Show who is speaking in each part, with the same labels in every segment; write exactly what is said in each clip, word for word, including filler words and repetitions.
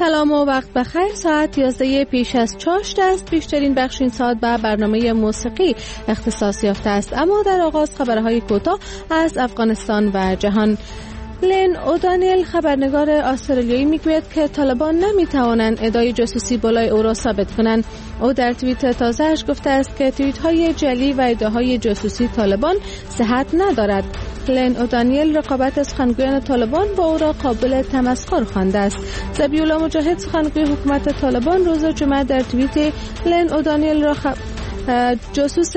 Speaker 1: سلام و وقت بخیر. ساعت یازده پیش از چاشت است. بیشترین بخش این ساعت به برنامه موسیقی اختصاص یافته است. اما در آغاز خبرهای کوتاه از افغانستان و جهان. لین اودانیل خبرنگار استرالیایی میگوید که طالبان نمیتوانند ادعای جاسوسی بالای او را ثابت کنند. او در توییت تازه‌اش گفته است که توییت های جعلی و ادعاهای جاسوسی طالبان صحت ندارد. لین اودانیل رقابت سخنگویان طالبان با او را قابل تمسخر خوانده است. ذبیح الله مجاهد سخنگوی حکومت طالبان روز جمعه در توییت لین اودانیل را خب... جاسوس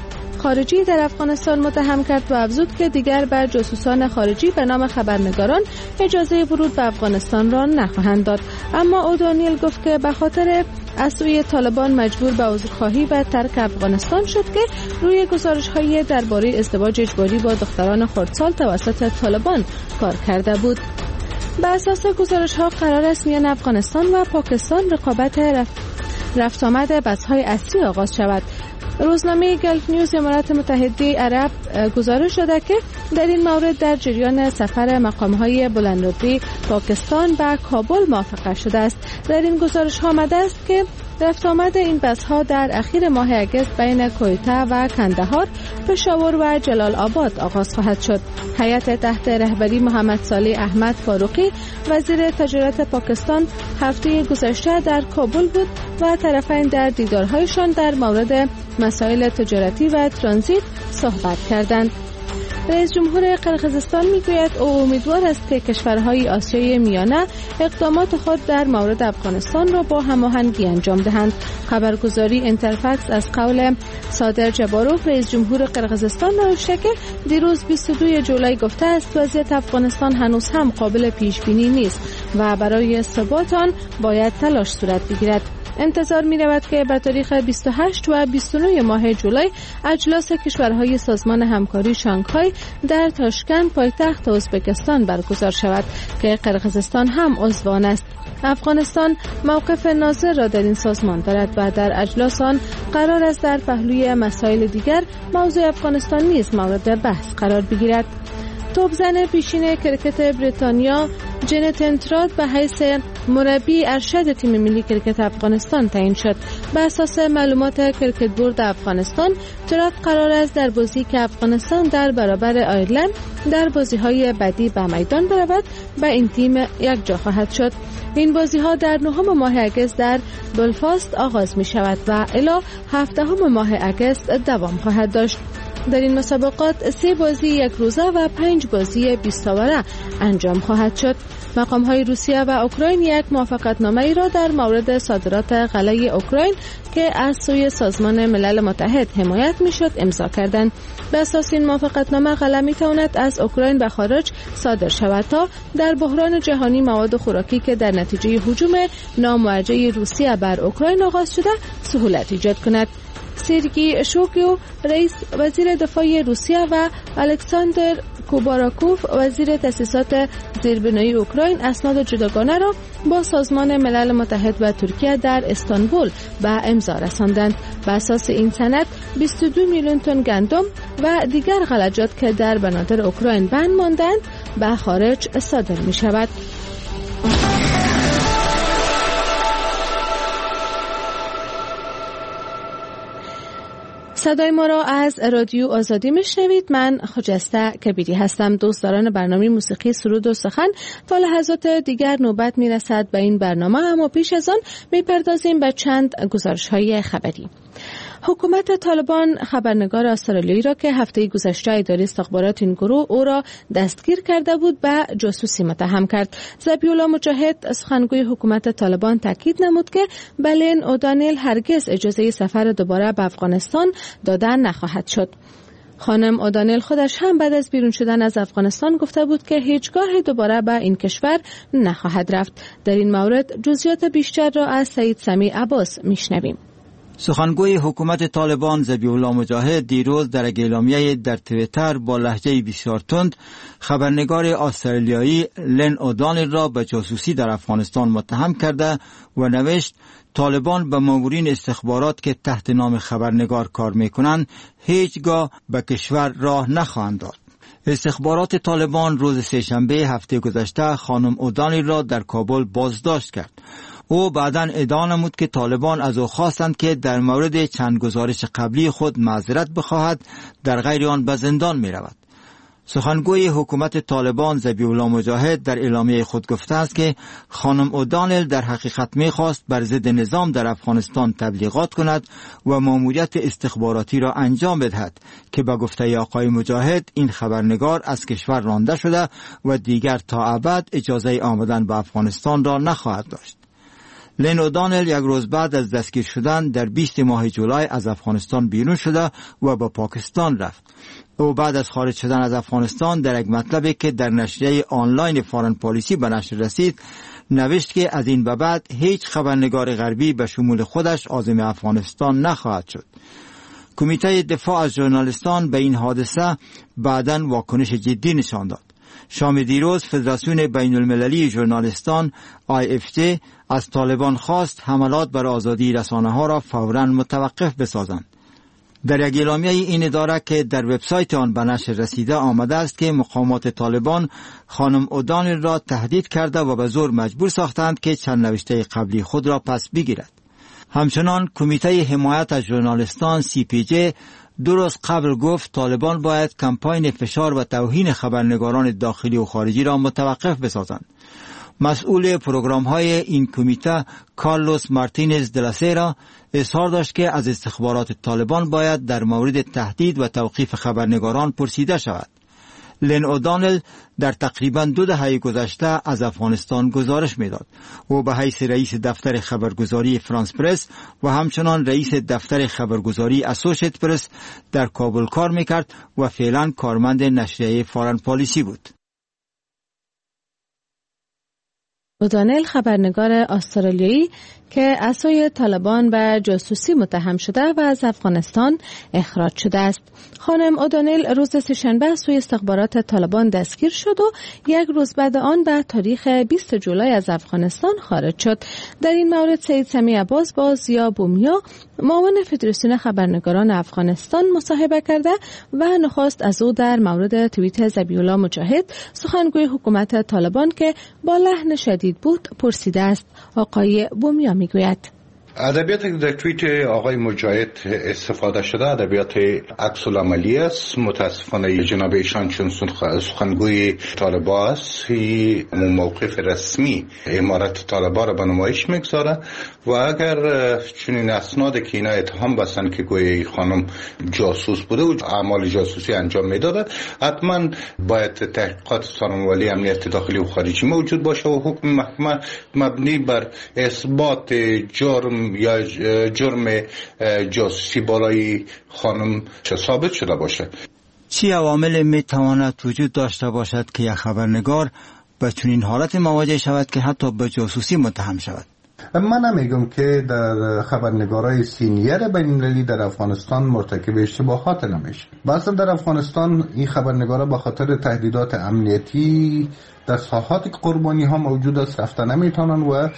Speaker 1: خارجی در افغانستان متهم کرد و افزود که دیگر بر جاسوسان خارجی به نام خبرنگاران اجازه ورود به افغانستان را نخواهند داد. اما اودانیل گفت که به خاطر از سوی طالبان مجبور به عذرخواهی و ترک افغانستان شد که روی گزارش‌های درباره ازدواج اجباری با دختران خردسال توسط طالبان کار کرده بود. بر اساس گزارش‌ها قرار است میان افغانستان و پاکستان رقابت رفت, رفت آمد بس‌های اصلی آغاز شود. روزنامه گلف نیوز امارات متحده عرب گزارش داده که در این مورد در جریان سفر مقام‌های بلندرتبه پاکستان به کابل موافقه شده است. در این گزارش ها آمده است که رفت آمد این بس‌ها در اخیر ماه اگست بین کویته و کندهار، پشاور و جلال آباد آغاز خواهد شد. هیئت تحت رهبری محمد صالح احمد فاروقی وزیر تجارت پاکستان هفته گذشته در کابل بود و طرفین در دیدارهایشان در مورد مسائل تجارتی و ترانزیت صحبت کردند. رئیس جمهور قرقیزستان میگوید او امیدوار است که کشورهای آسیای میانه اقدامات خود در مورد افغانستان را با هماهنگی انجام دهند. خبرگزاری اینترفکس از قول صادر جباروف رئیس جمهور قرقیزستان نوشته که دیروز بیست و دو جولای گفته است وضعیت افغانستان هنوز هم قابل پیش بینی نیست و برای ثبات آن باید تلاش صورت بگیرد. انتظار می رود که به تاریخ بیست و هشت و بیست و نه ماه جولای اجلاس کشورهای سازمان همکاری شانگهای در تاشکند پایتخت ازبکستان برگزار شود که قرقیزستان هم عضو آن است. افغانستان موقف ناظر را در این سازمان دارد و در اجلاس آن قرار است در پهلوی مسائل دیگر موضوع افغانستان نیز مورد بحث قرار بگیرد. توپزن پیشین کرکت بریتانیا جنت انتراد به حیث مربی ارشد تیم ملی کرکت افغانستان تعیین شد. بر اساس معلومات کرکت بورد افغانستان، تراد قرار است در بازی که افغانستان در برابر آیرلند در بازی‌های بعدی به میدان برود به این تیم یک جا خواهد شد. این بازی‌ها در نهم ماه اگست در بلفاست آغاز می شود و الی هفدهم ماه اگست دوام خواهد داشت. در این مسابقات سه بازی یک روزه و پنج بازی بیست اوره انجام خواهد شد. مقام‌های روسیه و اوکراین یک موافقتنامه را در مورد صادرات غله اوکراین که از سوی سازمان ملل متحد حمایت می‌شد امضا کردند. به اساس این موافقتنامه غله می‌تواند از اوکراین به خارج صادر شود تا در بحران جهانی مواد خوراکی که در نتیجه هجوم ناموجه روسیه بر اوکراین آغاز شده سهولت ایجاد کند. سرگئی شویگو رئیس وزیر دفاع روسیه و الکساندر کوباراکوف وزیر تأسیسات زیربنایی اوکراین اسناد جداگانه را با سازمان ملل متحد و ترکیه در استانبول به امضا رساندند. بر اساس این سند بیست و دو میلیون تن گندم و دیگر غلجات که در بنادر اوکراین بند ماندند به خارج صادر می شود. صدای ما را از رادیو آزادی میشنوید. من خجسته کبیری هستم. دوستداران برنامه موسیقی سرود و سخن، تا لحظات دیگر نوبت میرسد به این برنامه، اما پیش از آن میپردازیم به چند گزارش های خبری. حکومت طالبان خبرنگار استرالیایی را که هفته گذشته اداره استخبارات این گروه او را دستگیر کرده بود به جاسوسی متهم کرد. ذبیح الله مجاهد سخنگوی حکومت طالبان تاکید نمود که به لین اودانیل هرگز اجازه سفر دوباره به افغانستان دادن نخواهد شد. خانم اودانیل خودش هم بعد از بیرون شدن از افغانستان گفته بود که هیچگاه دوباره به این کشور نخواهد رفت. در این مورد جزئیات بیشتر را از سید سمیع عباس میشنویم.
Speaker 2: سخنگوی حکومت طالبان ذبیح الله مجاهد دیروز در اعلامیه در توییتر با لهجه بسیار تند خبرنگار استرالیایی لین اودانیل را به جاسوسی در افغانستان متهم کرده و نوشت طالبان به مامورین استخبارات که تحت نام خبرنگار کار میکنند هیچگاه به کشور راه نخواهند داد. استخبارات طالبان روز سه‌شنبه هفته گذشته خانم اودانیل را در کابل بازداشت کرد. او بعداً ادعا نمود که طالبان از او خواستند که در مورد چند گزارش قبلی خود معذرت بخواهد، در غیر آن به زندان می رود. سخنگوی حکومت طالبان ذبیح الله مجاهد در اعلامیه خود گفته است که خانم اودانیل در حقیقت می خواست بر ضد نظام در افغانستان تبلیغات کند و ماموریت استخباراتی را انجام بدهد که به گفته آقای مجاهد این خبرنگار از کشور رانده شده و دیگر تا ابد اجازه آمدن به افغانستان را نخواهد داشت. لن اودانیل یک روز بعد از دستگیر شدن در بیست ماه جولای از افغانستان بیرون شده و به پاکستان رفت. او بعد از خارج شدن از افغانستان در یک مطلبی که در نشریه آنلاین فارن پالیسی به نشر رسید نوشت که از این به بعد هیچ خبرنگار غربی به شمول خودش عازم افغانستان نخواهد شد. کمیته دفاع از ژورنالیستان به این حادثه بعداً واکنش جدی نشان داد. شام دیروز فدراسیون بین المللی ژورنالیستان آی اف جی از طالبان خواست حملات بر آزادی رسانه ها را فوراً متوقف بسازند. در یک اعلامیه این اداره که در وبسایت آن به نشر رسیده آمده است که مقامات طالبان خانم اودانیل را تهدید کرده و به زور مجبور ساختند که چند نوشته قبلی خود را پس بگیرد. همچنان کمیته حمایت از ژورنالیستان سی پی جی دو روز قبل گفت طالبان باید کمپاین فشار و توهین خبرنگاران داخلی و خارجی را متوقف بسازند. مسئول پروگرام های این کمیته کارلوس مارتینز دلاسیرا اظهار داشت که از استخبارات طالبان باید در مورد تهدید و توقیف خبرنگاران پرسیده شود. لن اودانیل در تقریباً دو دهه گذشته از افغانستان گزارش میداد. او به حیث رئیس دفتر خبرگزاری فرانس پرس و همچنان رئیس دفتر خبرگزاری اسوشیت پرس در کابل کار میکرد و فعلا کارمند نشریه فارن پالیسی بود.
Speaker 1: اودانیل خبرنگار استرالیایی که از سوی طالبان به جاسوسی متهم شده و از افغانستان اخراج شده است. خانم اودانیل روز سه‌شنبه از سوی استخبارات طالبان دستگیر شد و یک روز بعد آن به تاریخ بیست جولای از افغانستان خارج شد. در این مورد سید سمی عباس با ضیا بومیا معاون فدراسیون خبرنگاران افغانستان مصاحبه کرده و نخواست از او در مورد توییت ذبیح الله مجاهد سخنگوی حکومت طالبان که با لحن شدید بود پرسیده است. آقای بومیا میگوید
Speaker 3: ادبیات در توییت آقای مجاهد استفاده شده ادبیات عکس العملی است. متاسفانه جناب ایشان چون سخنگوی طالبان است موقف رسمی امارت طالبان را به نمایش میگذاره و اگر چنین اسناد که اینا اتهام بستن که گویا خانم جاسوس بوده و اعمال جاسوسی انجام میدادد حتما باید تحقیقات سازمان امنیت داخلی و خارجی موجود باشه و حکم محکمه مبنی بر اثبات جرم یا جرم جاسوسی بالای خانم ثابت شده باشه.
Speaker 2: چی عوامل می تواند وجود داشته باشد که یک خبرنگار به چنین حالت مواجه شود که حتی به جاسوسی متهم شود؟
Speaker 4: من نمیگم که در خبرنگارای سینیر بین‌المللی در افغانستان مرتکب اشتباهات نمیشه. اصلا در افغانستان این خبرنگارا به خاطر تهدیدات امنیتی در ساحات قربانی ها موجود است رفته نمیتونن و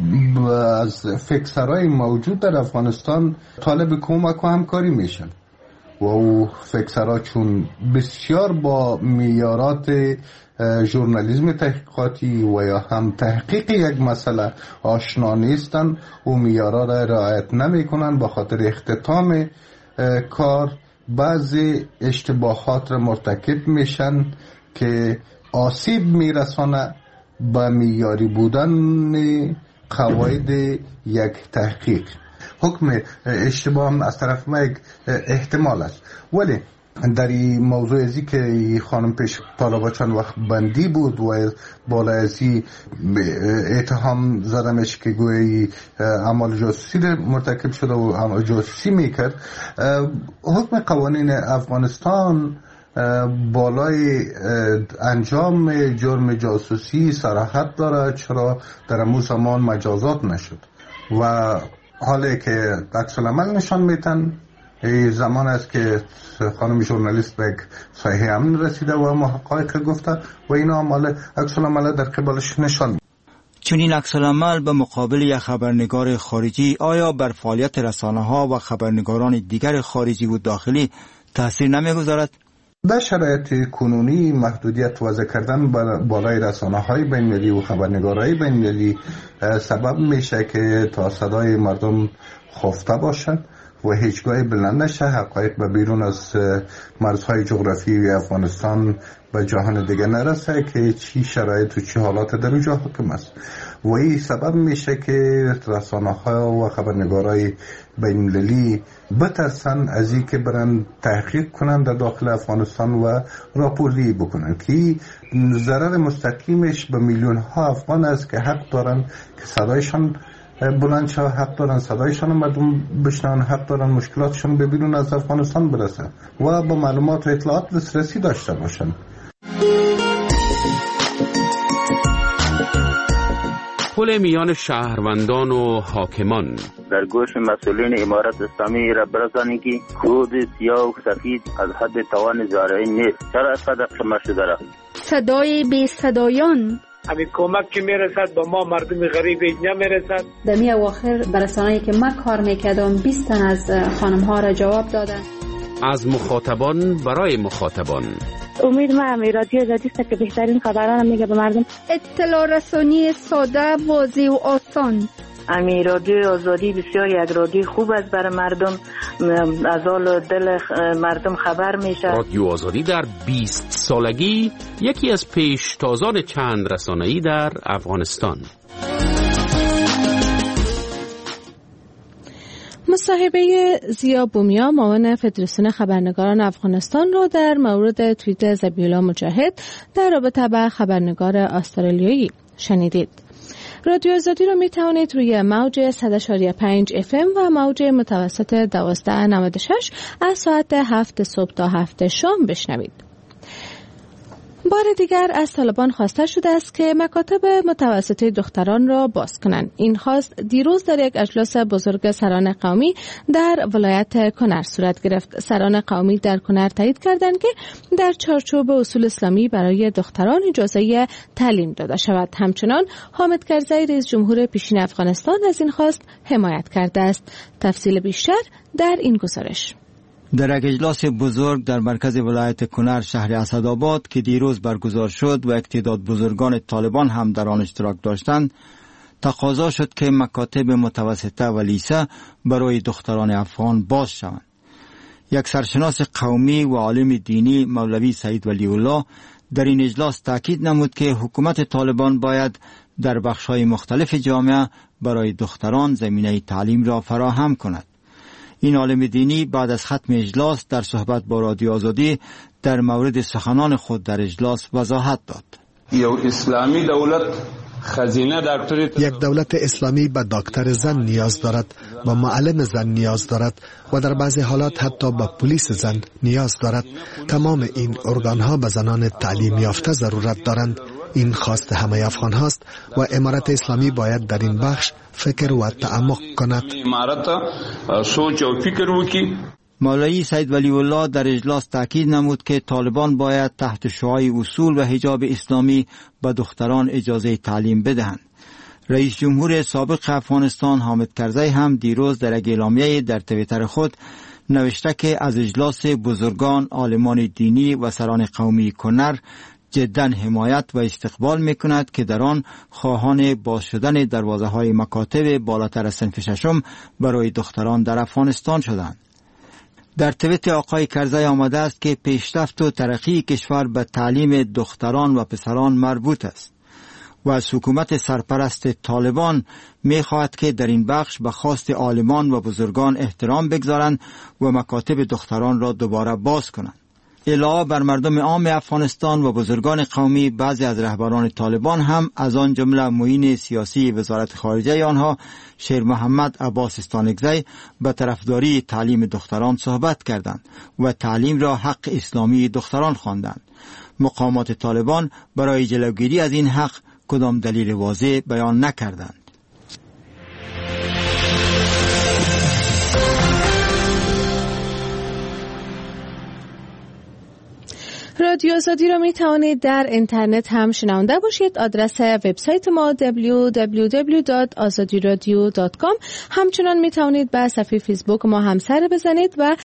Speaker 4: از فکسرهای موجود در افغانستان طالب کمک و همکاری میشن و او فکسرها چون بسیار با معیارات ژورنالیسم تحقیقاتی و یا هم تحقیق یک مسئله آشنا نیستن و معیارها را رعایت نمیکنن به خاطر اختتام کار بعضی اشتباهات را مرتکب میشن که آسیب میرسانه به معیاری بودن قواعد یک تحقیق. حکم اشتباه هم از طرف ما یک احتمال است، ولی در این موضوع ازی که خانم پیش طالبا چند وقت بندی بود و بالا ازی اتهام زدمش که گویی اعمال جاسوسی مرتکب شده و اعمال جاسوسی میکرد، حکم قوانین افغانستان بالای انجام جرم جاسوسی صراحت داره، چرا در امو زمان مجازات نشد و حالی که عکس العمل نشان میتن زمان است که خانم ژورنالیست به صحیح امن رسیده و محقق گفته و این عمل عکس العمل در قبالش نشان میده.
Speaker 2: چون این عکس العمل به مقابل یک خبرنگار خارجی آیا بر فعالیت رسانه ها و خبرنگاران دیگر خارجی و داخلی تاثیر نمیگذارد؟
Speaker 4: در شرایط کنونی محدودیت وضع کردن بالای رسانه‌های بین‌المللی و خبرنگارهای بین‌المللی سبب میشه که تا صدای مردم خفته باشند و هیچگاه بلند نشه، حقایق به بیرون از مرزهای جغرافیایی افغانستان به جهان دیگه نرسه که چی شرایط و چی حالات در اونجا حکم است و این سبب میشه که رسانه‌ها و خبرنگارای بین‌المللی بترسن از این که برن تحقیق کنن در داخل افغانستان و راپورزی بکنن که ضرر مستقیمش به میلیون ها افغان است که حق دارن که صدایشان بلند شد، حق دارن صدایشان مردم بشنون، حق دارن مشکلاتشون به بیرون از افغانستان برسه و با معلومات و اطلاعات دسترسی داشته باشن.
Speaker 5: پل میان شهروندان و حاکمان
Speaker 6: در گوش مسئولین امارت اسلامی را برسانید که کود سیاه و سفید از حد توان زارعین نیست. چرا از قدر شما شده را
Speaker 7: صدای بی صدایان
Speaker 8: همین کمک که میرسد با ما مردم غریب نمیرسد.
Speaker 9: در می اواخر برسانه‌ای که من کار میکردم بیست تن از خانم ها را جواب دادن.
Speaker 5: از مخاطبان برای مخاطبان.
Speaker 7: امید ما همی رادیو زدیست که بهترین خبران میگه به مردم.
Speaker 10: اطلاع رسانی ساده، واضح و آسان.
Speaker 11: امی رادیو آزادی بسیار یک رادیو خوب است برای مردم، از حال دل مردم خبر میشه.
Speaker 5: رادیو آزادی در بیست سالگی یکی از پیشتازان چند رسانه‌ای در افغانستان.
Speaker 1: مصاحبه ضیا بومیا معاون فدراسیون خبرنگاران افغانستان را در مورد توییت ذبیح‌الله مجاهد در رابطه با خبرنگار استرالیایی شنیدید. رادیو آزادی را می توانید روی موج صد و شش و پنج اف ام و موج متوسط دوازده و نود و شش از ساعت هفت صبح تا هفت شام بشنوید. بار دیگر از طالبان خواسته شده است که مکاتب متوسطه دختران را باز کنند. این خواست دیروز در یک اجلاس بزرگ سران قومی در ولایت کنر صورت گرفت. سران قومی در کنر تایید کردند که در چارچوب اصول اسلامی برای دختران اجازه تعلیم داده شود. همچنان حامد کرزی رئیس جمهور پیشین افغانستان از این خواست حمایت کرده است. تفصیل بیشتر در این گزارش.
Speaker 2: در یک اجلاس بزرگ در مرکز ولایت کنر شهر اسدآباد که دیروز برگزار شد و یک تعداد بزرگان طالبان هم در آن اشتراک داشتند، تقاضا شد که مکاتب متوسطه و لیسه برای دختران افغان باز شوند. یک سرشناس قومی و عالم دینی مولوی سعید ولی الله در این اجلاس تاکید نمود که حکومت طالبان باید در بخش‌های مختلف جامعه برای دختران زمینه تعلیم را فراهم کند. این عالم دینی بعد از ختم اجلاس در صحبت با رادیو آزادی در مورد سخنان خود در اجلاس وضاحت داد.
Speaker 12: یو اسلامی دولت خزینه دکتر
Speaker 13: یک دولت اسلامی به دکتر زن نیاز دارد، به معلم زن نیاز دارد و در بعضی حالات حتی به پلیس زن نیاز دارد. تمام این ارگانها به زنان تعلیم یافته ضرورت دارند. این خواست همه افغان هاست و امارت اسلامی باید در این بخش فکر و تعمق کند.
Speaker 12: امارت سوچ و فکر وکړي.
Speaker 2: مولوی سعید ولی الله در اجلاس تاکید نمود که طالبان باید تحت شعاع اصول و حجاب اسلامی به دختران اجازه تعلیم بدهند. رئیس جمهور سابق افغانستان حامد کرزی هم دیروز در یک اعلامیه در توییتر خود نوشته که از اجلاس بزرگان، عالمان دینی و سران قومی کنر جداً حمایت و استقبال میکند که در آن خواهان باز شدن دروازه های مکاتب بالاتر از صنف ششم برای دختران در افغانستان شدند. در توییت آقای کرزی آمده است که پیشرفت و ترقی کشور به تعلیم دختران و پسران مربوط است و از حکومت سرپرست طالبان میخواهد که در این بخش به خواست عالمان و بزرگان احترام بگذارند و مکاتب دختران را دوباره باز کنند. علاوه بر مردم عام افغانستان و بزرگان قومی، بعضی از رهبران طالبان هم از آن جمله معین سیاسی وزارت خارجه آنها شیر محمد عباس استانکزی به طرفداری تعلیم دختران صحبت کردند و تعلیم را حق اسلامی دختران خواندند. مقامات طالبان برای جلوگیری از این حق کدام دلیل واضح بیان نکردند.
Speaker 1: رادیو آزادی را می توانید در اینترنت هم شنونده باشید. آدرس وبسایت ما دبلیو دبلیو دبلیو دات آزادی رادیو دات کام. همچنان می توانید به صفحه فیسبوک ما هم سر بزنید و